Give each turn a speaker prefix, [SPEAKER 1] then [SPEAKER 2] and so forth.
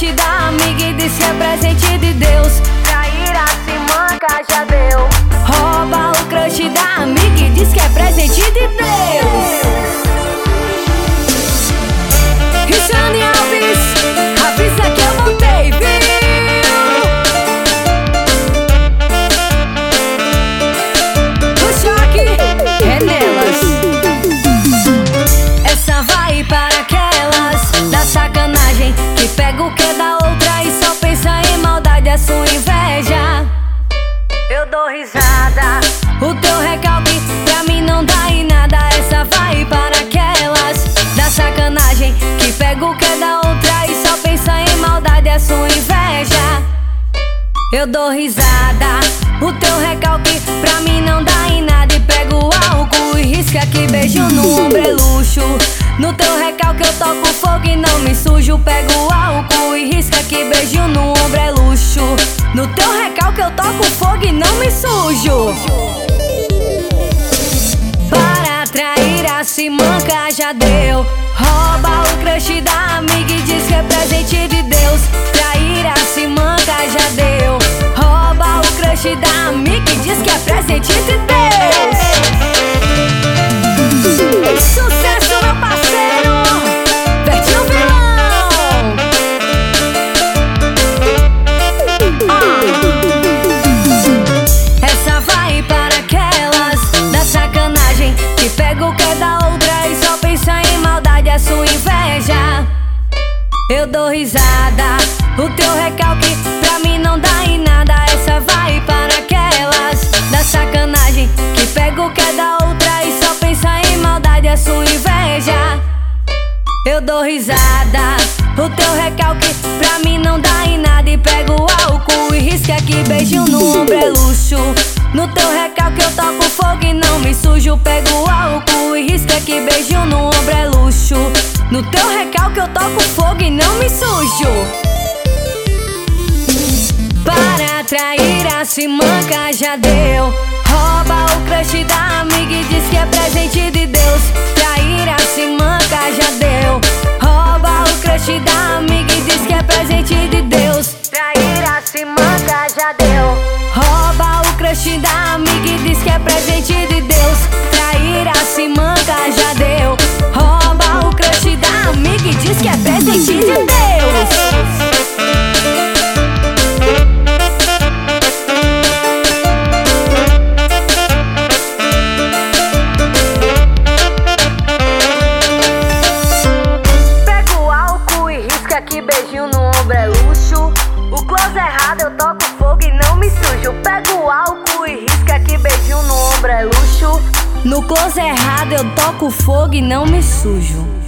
[SPEAKER 1] crush da amiga e diz que é presente de Deus. Traíra, se manca, já deu. Rouba o crush da amiga e diz que é presente de Deus. Richane Alves, avisa que eu voltei, viu? O choque é nelas. Essa vai para aquelas da sacanagem, que pega o que da outra e só pensa em maldade, a sua inveja. Eu dou risada, o teu recalque pra mim não dá em nada. Essa vai para aquelas da sacanagem, que pega o que da outra e só pensa em maldade, a sua inveja. Eu dou risada, o teu recalque pra mim não dá em nada. E pego o álcool e risca que beijo no ombro é luxo. No teu recalque eu toco fogo e não me sujo. Pego o álcool e risca que beijo no ombro é luxo. No teu recalque eu toco fogo e não me sujo. Para atrair a se manca, já deu. Rouba o crush da amiga e diz que é presente de Deus. Trair a se manca, já deu. Rouba o crush da amiga e diz que é presente de Deus. Sucesso, meu parceiro, Vertinho Vilão. Essa vai para aquelas da sacanagem, que pega o que da outra e só pensa em maldade, a sua inveja. Eu dou risada, o teu recalque pra mim não dá em nada. Essa vai para aquelas da sacanagem, que pega o que da outra e só pensa em maldade, a sua inveja. Eu dou risada, o teu recalque pra mim não dá em nada. E pego o álcool e risca que beijo no ombro é luxo. No teu recalque eu toco fogo e não me sujo. Pego o álcool e risca que beijo no ombro é luxo. No teu recalque eu toco fogo e não me sujo. Para atrair a se manca, já deu. Rouba o crush da amiga e diz que é presente de Deus. Trair a se manca, já deu. Rouba o crush da amiga e diz que é presente de Deus. Trair a se manca, já deu. Rouba o crush da amiga e diz que é presente de Deus. Trair a se manca, já deu. Rouba o crush da amiga e diz que é presente de Deus. Que beijinho no ombro é luxo. O close errado eu toco fogo e não me sujo. Pego o álcool e risca que beijinho no ombro é luxo. No close errado eu toco fogo e não me sujo.